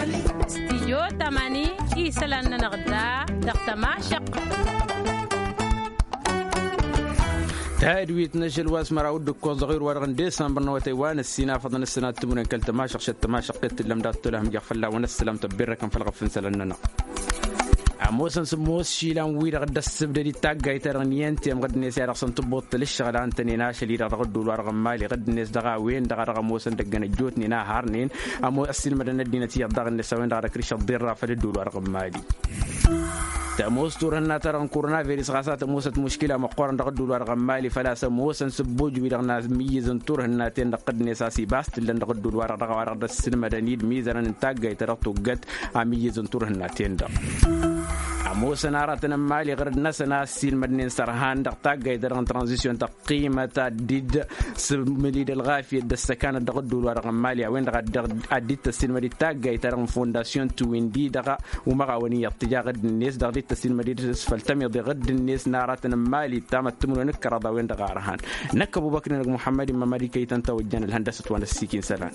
استيو تماني إيسلان نغدا دقتماشق تهدويت نشل واسمر أود كوز صغير ورغن ديسمبر نوتيوان السينا فضن السنة تمرين كل تماشق شت تماشق قت لم دات لهم جفلا ونسلم تبركم في الغفن سلننا عموسن سموس شيلان وير غد السبدي تاغاي ترنيان تيم غد نيس يرسن تبوت للشغل انتني ناش لي رغد الورغم مالي غد نيس دغا وين دغا رغموسن دغنا جوتني نا هارنين امو اسيل مدن دينتي دغ نيس وين دغا كريش الضير فلدو الورغم مالي تموس تورنا ترى كورونا فيروس غاسات موسة مشكلة مقارنة دغدو الورغم مالي فلا سموسن سبوج ويرغنا ميزن تورنا تين قد نساسي باست لن دغدو الورغ السينما دنيد ميزن تاغاي ترتو قد ميزن تورنا تين عموس نارتنا مالي غير الناس ناسين مدنين سرهان دقتا قيدران ترانزيشن تقيمة ديد مليد الغافية دستكان دغدو الورغم مالي وين دغدت السينما دي تاقاي تران فونداسيون تويندي دغا ومغاوني اتجاه غد الناس دغدت السينما دي فالتمي غد الناس نارتنا مالي تامت تمنو نكرا وين دغارهان نكبو بكر محمد ممالي كي تنتوجن الهندسة وانا السيكين سلام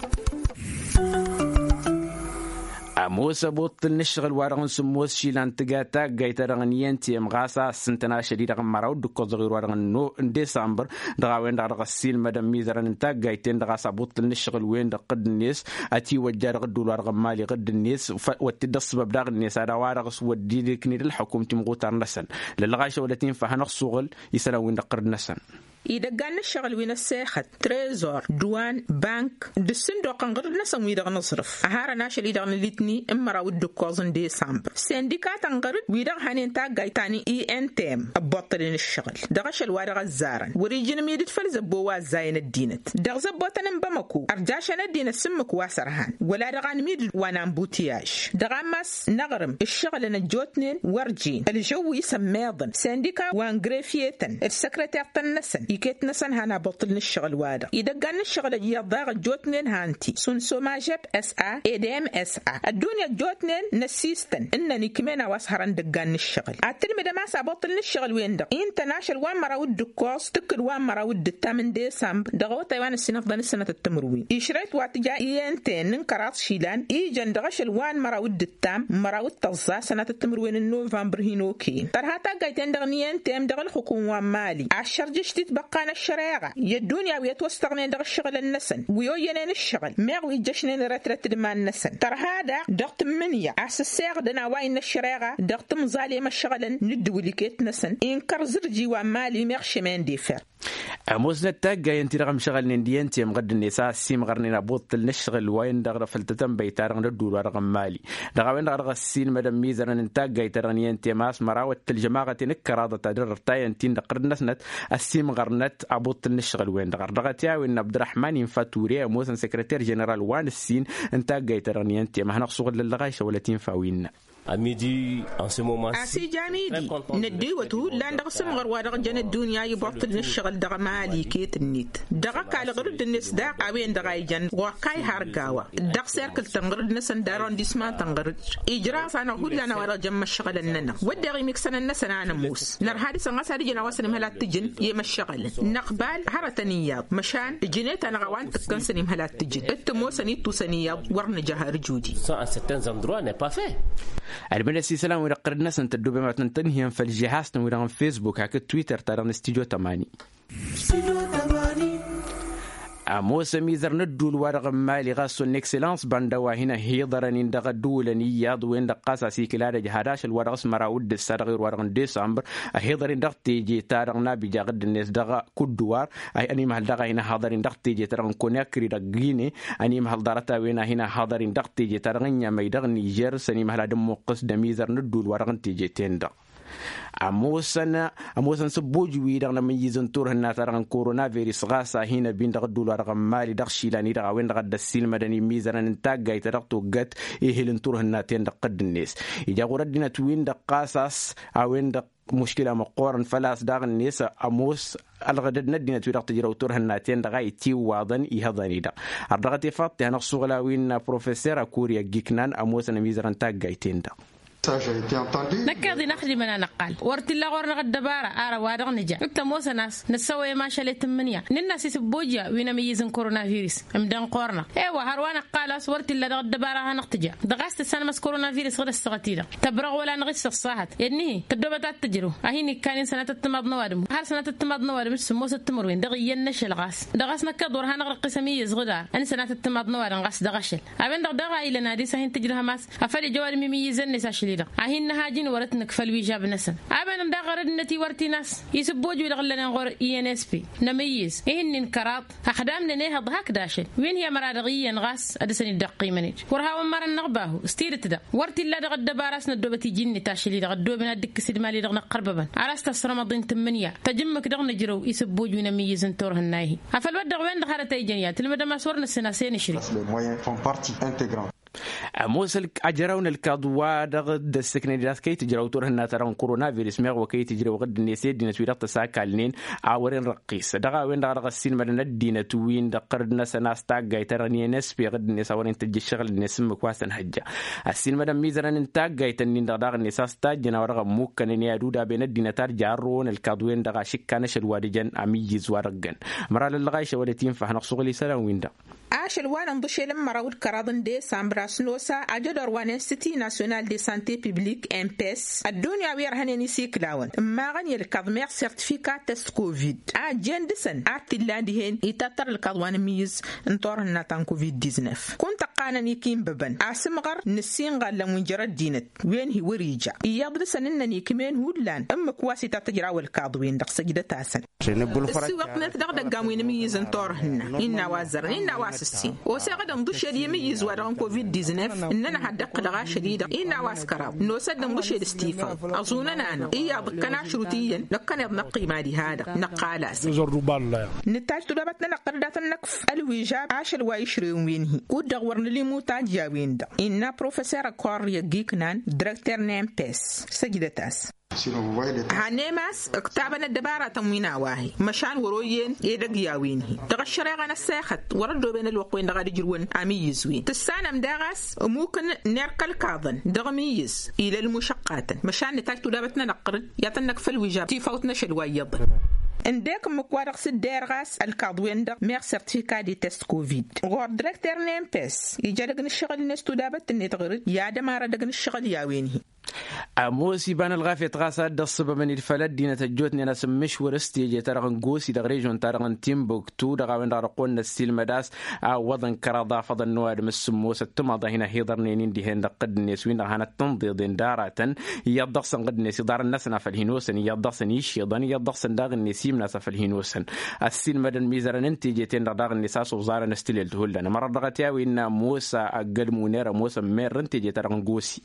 موسى بوط النشغل وارغن سموس شيلان تجاتا جايت رغنيان تيم غاسا سنتنا شديد غمراو دكو صغير وارغن نو ديسمبر دغاوين دغ السيل مدام ميزران انتا جايتين دغاسا بوط النشغل وين دقد الناس اتي وجار غدو وارغن مالي غد الناس وتدص ببداغ الناس هذا وارغس ودي لكني الحكومه تمغوتار نسن للغاشه ولتين فهنخصغل يسلاوين دقر نسن إذا كان الشغل وين الساخة تريزور دوان بنك دسندو قنقر نسم ويدا نصرف أهارا ناشل إذا نليتني إمرا ودو كوزن ديسمبر سنديكات انقرد ويدا هانين تاق غايتاني ENTM أبطلين الشغل دغش الوارغ الزارن وريجين ميدت فلزبوا زاين الدينت دغز بوتن بمكو أرجاشنا الدين السمك واسرهان ولا دغان ميد وانام بوتياش دغامس نغرم الشغل نجوتنين ورجين الجو يسميضن سنديكا وانغريفيتن السكرتير تنسن كيت نسن هنا بطل الشغل وادا إذا كان الشغل يضاغ جوتنين هانتي سن سوماجب SA ADM SA الدنيا جوتنين نسيستن إنني كمان واسهران دقان الشغل أترمي دماسا بطل الشغل وين دا إنترناشل وان مراود دكوس تكر وان مراود التامن ديسمبر دغوة تايوان السنة فضان السنة التمروين إشريت واتجا إيانتين ننكرات شيلان إيجان دغشل وان مراود التام مراود تغزا سنة التمروين النوفمبر هينوكين ترهاتا قايتين دغنيان تام دغل حكومة مالي عشر جشتت قانا الشريعة الدنيا ويتوستغنين دغ الشغل النسن ويوينين الشغل ميغ ويجشنين رترت دما النسن ترى هذا دغت منيا عسساغ دنا واين الشريعة دغت مظالم الشغل ندو لكيت نسن إنكر زرجي ومالي ميغ شمان ديفر موسنا تاقا ينتي رغم شغل ننديان تيم غد النساء سيم غرنينا بوطل نشغل وين دغر فلتتم بيتارغ ندو رغم مالي دغوين دغر السين مدام ميزران انتاقا يترغنيان تيماس مراوة الجماعة نكرادة تدر تاين تين دقر نسنت السيم غرنت أبوطل نشغل وين دغر دغتيا وين عبد الرحمن ينفاتوريا موسن سكرتير جنرال وان السين انتاقا يترغنيان تيما هنقصغ للغايشة ولا تنفاوين à midi en ce moment أسي جاميدي ندي وتو لان دغ سمغر ودغ جن الدنيا يبطل نشغل دغ مالي كيت النيت دغ كال غرد الناس داق أوين دغ يجن وكاي هارجاوا دغ سيركل تنغرد نسن دارون ديسما تنغرد إجراء فانا هو لنا ورا جم الشغل الننا ودغ ميكسن الناس أنا موس نر هذه سنغاس هذه جنا واسن مهلات تجن يم الشغل نقبال هرتنياب مشان جنيت أنا غوان تكنسني مهلات تجن التموسني توسنياب ورن جهار جودي ça à certains endroits n'est pas fait البنسي سلام ويرقر الناس انت الدوبة ما تنتنهي في الجهاز ويرغم فيسبوك هكا تويتر ترى استديو 8 موسى ميزر ندو الورغ مالي غاسو النكسلانس باندوا هنا هيضرن اندغ دولني ياض وين دقاسا سيكلاد جهاداش الورغس مراود السرغير ورغن ديسمبر هيضر اندغ تيجي تارغنا بجاغد الناس دغ كدوار اي اني مهل دغ هنا حاضر اندغ تيجي تارغن كوناكري دغيني اني مهل دارتا وين هنا حاضر اندغ تيجي تارغن يميدغ نيجر سني مهل دم قص دميزر ندو الورغن تيجي تندغ أموسن سبوج ويدغنا من يزنتور هنا ترى كورونا فيروس غاسا هنا بين دغدول رقم مالي دغشيلاني دغ وين دغد السيل مدني ميزران انتاج جاي ترقتو جت يهلنتور هنا تين دقد الناس إذا غردنا توين دقاساس أوين دق مشكلة مقارن فلاس داغ الناس أموس الغدد ندينا تويرق تجرو تور هناتين دغاي تي واضن يهضني دا الرغتي فات هنقصو غلاوين بروفيسور كوريا جيكنان أموس نميزران تاج جاي تين دا نكادي نخدم أنا نقال ورت الله غورنا الدبارة أرى وادغ نجا أنت موسى ناس نسوي ما شلت منيا نناس يسبوجيا وين ميزن كورونا فيروس مدن قورنا إيوه هروانا قال ورت الله دغ الدبارة هنقتجا دغست السنة مس كورونا فيروس غير السغتيرة تبرغ ولا نغش الصاحت يعني تدوبة تجرو أهيني كان سنة التماض نوادم هل سنة التماض نوادم مش موسى التمروين دغيا نشل غاس دغس نكاد ورها نغرق قسمية صغيرة أنا سنة التماض نوادم غاس دغشل أبين دغ إلى نادي سهين تجرها ماس أفلي جوال ميزن نساشليدا أهين هاجين ورتنك فلوي جاب نسن أبين دغ ردنتي ورتي ناس يسبوج ويلغلنا نغور ENSP نميز إهن انكرات أخدام لنيها ضحك داشل وين هي مرادغيا غاس أدسني الدقي منيج ورها ومر نغباه استيرت دا ورتي لا دغ الدبارس ندوبتي جني تاشلي دغ دوبنا دك سيد مالي دغ قرببا عرست رمضان 8 تجمك دغ نجرو يسبوج ونميز انتورها الناي أفل ودغ وين دخلتي جنيات المدام صورنا السناسين شري موسلك أجرون الكادوا دغد السكن داس كي تجرو تورهن ترون كورونا فيروس مغ وكي تجرو غد النسيد دينا تويرق تساكالنين عورين رقيس دغا وين دغ السين مدن الدينا توين دقردنا سناس تاغاي تراني نسبي غد النسا ورين تجي شغل النسم كواسن حجه السين مدن ميزران انتاغاي تنين دغ النساس تاجنا ورغ موكن يا دودا بين الدينا تار جارون الكادوين دغ شكانش الوادجن اميز ورغن مرال الغايشه ولتين فحنقصغلي سلام ويندا عاشل وانا نضشي لما راود كرادن دي سامبراس نوسا أجدر وانا ستي ناسيونال دي سانتي بيبليك MPS الدنيا ويرهن نسيك لاون ما غني الكادمير سيرتيفيكات تست كوفيد جندسن أرتلاندي هن يتطر الكادوان ميز انطورن ناتان كوفيد 19 كنت قانا نيكين ببن أسمغر نسين غالا منجرد دينت وين هي وريجا يضرسن إنني كمان هودلان أما كواسي تتجراو الكادوين دق سجدة تاسن السوق نتدغ قاموين ميز انطورهن إنا وازر إنا واسسين وساقد نضشي يميز وران كوفيد 19 إننا هدق لغا شديدة إنا واسكراب نوسد نضشي الاستيفاء أظننا أنا إيا بكنا شروطيا لكنا نقي مادي هذا نقالاس نتاج تلابتنا لقردات النقف الويجاب عاشر ويشريون وينهي ودغورن لي موتاج ياوين دا إنا بروفيسور كوريا جيكنان دركتر نيم بيس سجدتاس هنماس اكتابنا الدبارة تموينا واهي مشان وروين يدق ياوينهي تغشري غانا الساخت وردو بين الوقوين دغا دجروين اميزوين تسانم داغاس ممكن نرقل كاظن دغميز الى المشقات مشان نتاج تلابتنا نقرد يطنك في الوجاب تيفوتنا شلويض عندك مكوارق سديرغاس الكادوين دا مير سيرتيفيكا دي تيست كوفيد غور ديريكتور نيمبس يجادق نشغل نستو دابت نتغرد يا دمارة دق نشغل ياوينهي موسي بان الغافية غاسا دصب من الفلات دينا تجوتني أنا سمش ورستي ترغن غوسي دغريجون ترغن تيمبوكتو دغاوين دارقون السيل مداس وضن كراضا فضن نواد مسموس التماضى هنا هيضر نينين دي هين قد النسوين هنا التنضيض دارة يضغسن قد النسي دار الناس نافل هينوسن يضغسن يشيضن يضغسن داغ النسيم ناسفل هينوسن السيل مدن ميزرن انتي جيتين داغ النساس وزارة نستيل تهولنا مرة دغتياوي إن موسى أقل منيرة موسى مير انتي جيترغن غوسي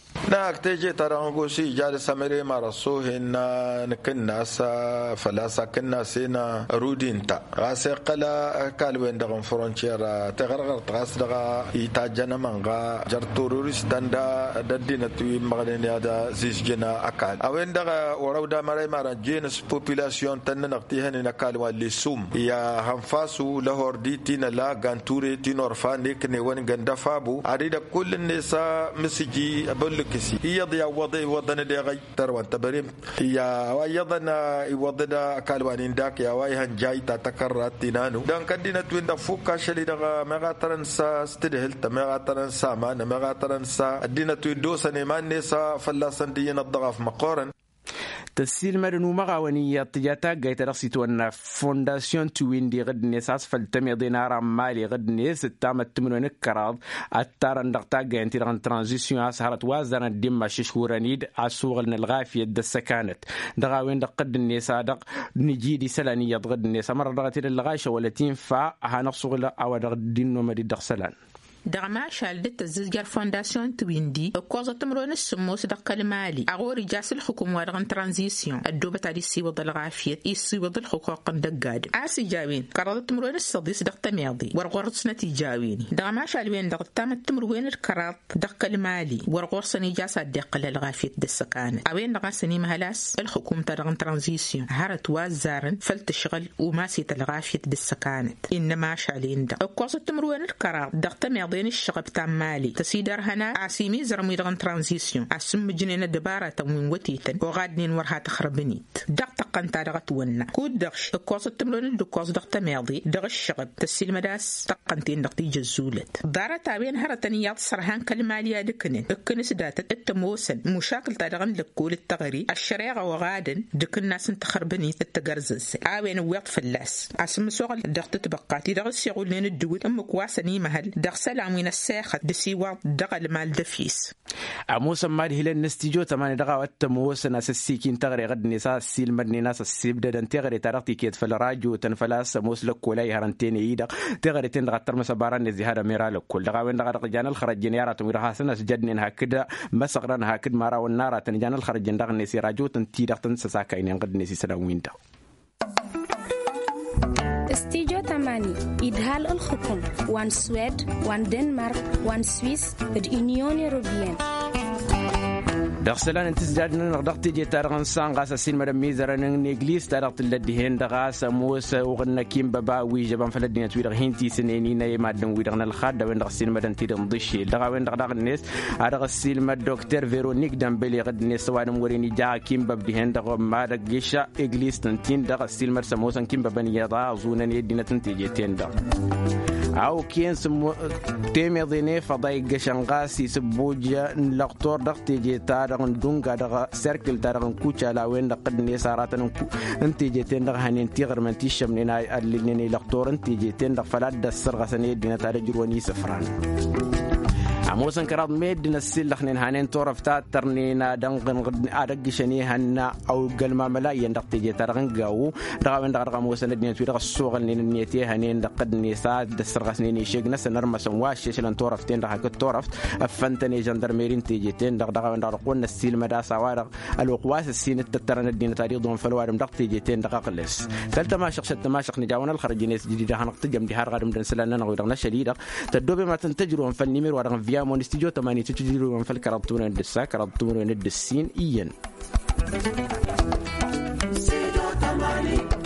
ناك تيجي ترانغوسي جال سامري مارسو هنا نكناس فلاسا كناسينا رودينتا غاسي قلا كالوين دغن فرونتيرا تغرغر تغاس دغا يتاجنا مانغا جرتوروريس داندا ددينا توي مغنين هذا زيسجنا اكال اوين دغا ورودا ماري مارا جينس بوبولاسيون تننقتي هنا كالوا ليسوم يا هنفاسو لاهوردي تينا لا غانتوري تينورفا نيكني وين غندفابو اريدا كل النساء مسجي كسي يضيع وضن دغاي تروان تبريم يا ويضنا يوضدا كالوانين داك يا واي هنجاي تتكرر تينانو دان كدينا توين دا فوكا شلي دغا ميغا ترنسا ستدهل تميغا ترنسا ما ميغا ترنسا دينا توين دوسني ما نسا فلاسن دينا الضغف مقارن تسيل مرنو مغاونية تجاتا قايت رقصيتو أن فونداسيون توين دي غد نساس فالتمي دينارا مالي غد نس التامة تمنو نكراض التارن دقتا قاين تيران ترانزيسيون أسهرت وازانا ديما ششورانيد أسوغلنا الغافية دسكانت دغاوين دقد النسا دق نجيدي سلانية غد النسا مرة دغتير اللغاشة والتين فا هانقصوغلا أو دغد دينو مري دق سلان دغما شالدت الزجر فونداسيون تويندي كوزا تمرون السموس دق المالي اغوري جاس الحكومه ورغن ترانزيسيون الدوبه تاع السي وض الغافيه يسي وض الحقوق دقاد اسي جاوين قرض تمرون الصديس دق تميضي ورغورس نتيجاوين دغما شالوين دق تام تمرون الكرات دق المالي ورغورس نجاس دق للغافيه دسكان اوين دغ سني مهلاس الحكومه ترغن ترانزيسيون هرت وازارن فلتشغل وما سيت الغافيه دسكانت انما شالين دق كوزا تمرون الكرات دق تميضي تميضين الشغب تامالي تسيدر هنا عسيمي زرمي دغن ترانزيسيون عسم جنينة دبارة تموين وتيتن وغادنين ورها تخربنيت دق تقن تارغت ونا كود دغش الكوز التملون الدكوز دغ تميضي دغ الشغب تسيل مداس تقنتين دغ تيجي الزولت دارة تابين هرتنيات سرهان كلماليا دكنين الكنس داتت التموسن مشاكل تارغن لكول التغري الشريعة وغادن دك الناس تخربنيت التجرزز عاوين وقت فلاس عسم سوغل دغ تتبقاتي دغ السيغول لين الدول أم كواسني مهل دغ سلام وين الساخت دسيوا دغ المال دفيس عموسا مال هيلن نستيجو تماني دغا التموسن اساسيكين تغري غد نساء السيل مدني ناس السيبدا دن تغري تارغتي كيت فالراجو تنفلاس موسلك ولاي هرنتين يدا تغري تندغ ترمس باران نزي هذا ميرال كل دغا وين دغ جان الخرج جنيارات ويرها سنس جدن هكذا مسقرن هكذا مارا والنار تنجان الخرج دغ نسي راجو تنتي دغ تنسساكاين قد نسي سلاوين دا استيجو تماني إدهال الحكم وان سويد وان دنمارك وان سويس واليونيون أوروبيين دغسلان انتزدادنا نغدقتي جي تارغن سان غاسا سين مدام ميزران نيجليس تارغت اللدهين دغاسا موسى وغنا كيم بابا ويجبان فلدين تويدغ هينتي سنيني ناي مادن ويدغنا الخاد وين دغسين مدام تيدن ضشي دغا وين دغ الناس ادغ السيل مد دكتور فيرونيك دامبلي غد نيس وان موريني جا كيم باب دهين دغ ما دغيشا اجليس تنتين دغ السيل مد سموسن كيم بابن يدا زونن يدينا تنتي تين دغ أو كين سمو تيمي ضيني فضاي قشنغاسي سبوجة لقطور دغتي جي تارغن دونغا دغ سيركل تارغن كوشا لا وين دقد نيساراتن انتي جيتين دغ هنين تيغر من تيشم لنا اللي لقطور انتي جيتين دغ فلاد السرغة سنية دينا تارجروني سفران عموسن كراد ميد نسيل لخنين هانين تورف تاترنينا دنغن غد ادق شني هنا او قلما ملايين دقتي جي ترغن قاو دغا دغ موسن دين توي دغ السوق نين نيتي هانين دقد نيساد دسرغ سنين شيغ نس نرمس واش شلن تورف تين دغ كتورف افنتني جندرميرين تيجي تين دغ قون السيل مدا سوارغ الوقواس السين تترن الدين تاريخ دون فلوارم دقتي جي تين دغ قلس ثالث ما شخصت ما شخ نجاونا الخرجينيس جديده هنقت جم دي هار غادم دنسلنا نغدنا شديده تدوبي ما تنتجرون فالنمير ورغ فيا مونستيجو 8 تجرون في الكربتون الدسا كربتون الدسين إيان